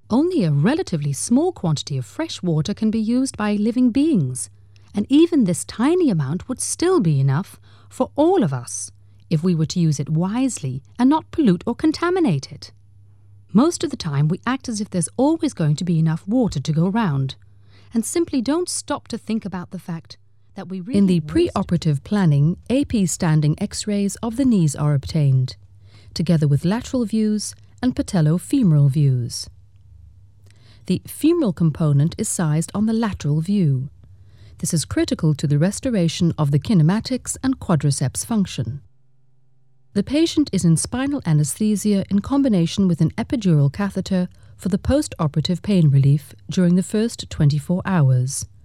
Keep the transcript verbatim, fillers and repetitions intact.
Only a relatively small quantity of fresh water can be used by living beings, and even this tiny amount would still be enough for all of us if we were to use it wisely and not pollute or contaminate it. Most of the time we act as if there's always going to be enough water to go round, and simply don't stop to think about the fact that we really In the pre-operative planning, A P standing X-rays of the knees are obtained, together with lateral views and patellofemoral views. The femoral component is sized on the lateral view. This is critical to the restoration of the kinematics and quadriceps function. The patient is in spinal anesthesia in combination with an epidural catheter for the post-operative pain relief during the first twenty-four hours.